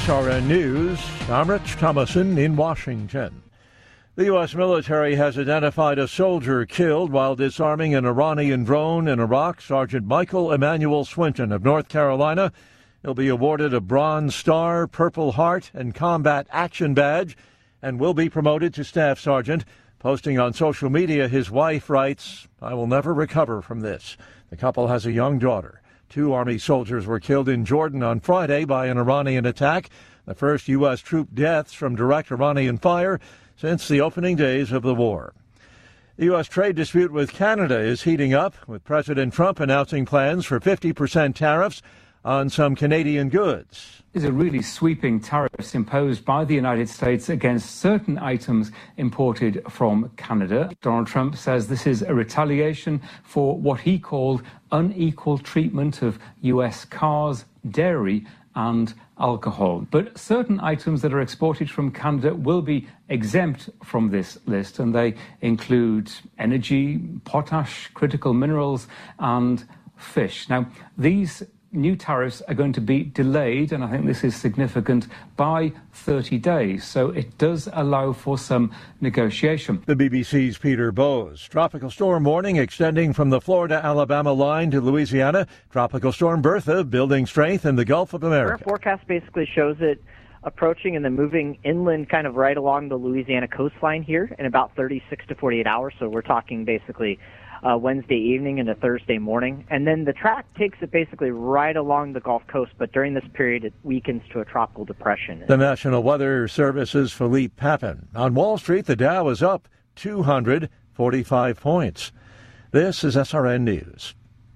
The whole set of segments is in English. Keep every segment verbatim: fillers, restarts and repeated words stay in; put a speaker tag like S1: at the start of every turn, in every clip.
S1: S R N News, I'm Rich Thomason in Washington. The U S military has identified a soldier killed while disarming an Iranian drone in Iraq. Sergeant Michael Emmanuel Swinton of North Carolina. He'll be awarded a Bronze Star, Purple Heart, and Combat Action Badge, and will be promoted to Staff Sergeant. Posting on social media, his wife writes, "I will never recover from this." The couple has a young daughter. Two Army soldiers were killed in Jordan on Friday by an Iranian attack, the first U S troop deaths from direct Iranian fire since the opening days of the war. The U S trade dispute with Canada is heating up, with President Trump announcing plans for fifty percent tariffs on some Canadian goods.
S2: These are really sweeping tariffs imposed by the United States against certain items imported from Canada. Donald Trump says this is a retaliation for what he called unequal treatment of U S cars, dairy and alcohol. But certain items that are exported from Canada will be exempt from this list, and they include energy, potash, critical minerals and fish. Now, these new tariffs are going to be delayed, and I think this is significant, by thirty days. So it does allow for some negotiation.
S1: The B B C's Peter Bowes. Tropical storm warning extending from the Florida-Alabama line to Louisiana. Tropical storm Bertha building strength in the Gulf of America.
S3: Our forecast basically shows it approaching and then moving inland kind of right along the Louisiana coastline here in about thirty-six to forty-eight hours. So we're talking basically Uh, Wednesday evening into Thursday morning. And then the track takes it basically right along the Gulf Coast, but during this period it weakens to a tropical depression.
S1: The National Weather Service's Philippe Papin. On Wall Street, the Dow is up two hundred forty-five points. This is S R N News.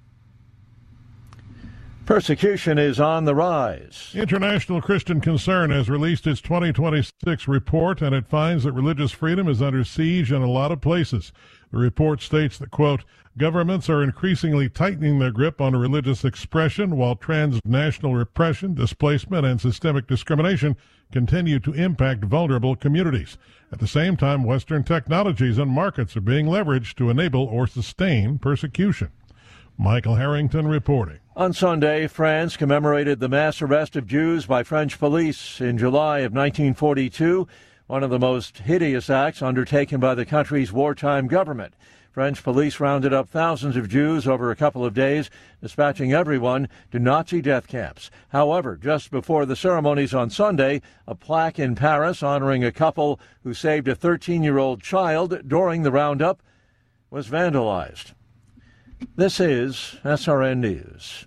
S1: Persecution is on the rise.
S4: International Christian Concern has released its twenty twenty-six report, and it finds that religious freedom is under siege in a lot of places. The report states that, quote, governments are increasingly tightening their grip on religious expression, while transnational repression, displacement, and systemic discrimination continue to impact vulnerable communities. At the same time, Western technologies and markets are being leveraged to enable or sustain persecution. Michael Harrington reporting.
S1: On Sunday, France commemorated the mass arrest of Jews by French police in July of nineteen forty-two, one of the most hideous acts undertaken by the country's wartime government. French police rounded up thousands of Jews over a couple of days, dispatching everyone to Nazi death camps. However, just before the ceremonies on Sunday, a plaque in Paris honoring a couple who saved a thirteen-year-old child during the roundup was vandalized. This is S R N News.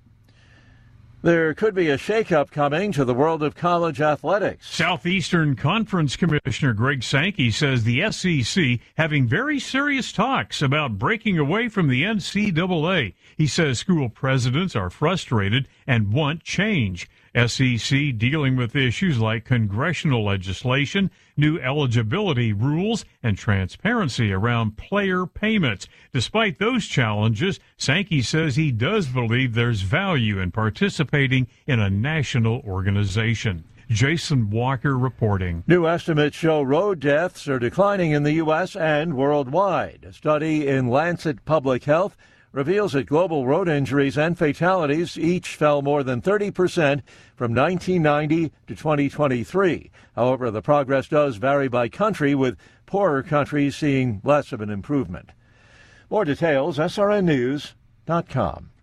S1: There could be a shakeup coming to the world of college athletics.
S5: Southeastern Conference Commissioner Greg Sankey says the S E C having very serious talks about breaking away from the N C double A. He says school presidents are frustrated and want change. S E C dealing with issues like congressional legislation, new eligibility rules, and transparency around player payments. Despite those challenges, Sankey says he does believe there's value in participating in a national organization. Jason Walker reporting.
S1: New estimates show road deaths are declining in the U S and worldwide. A study in Lancet Public Health reveals that global road injuries and fatalities each fell more than thirty percent from nineteen ninety to twenty twenty-three. However, the progress does vary by country, with poorer countries seeing less of an improvement. More details, S R N news dot com.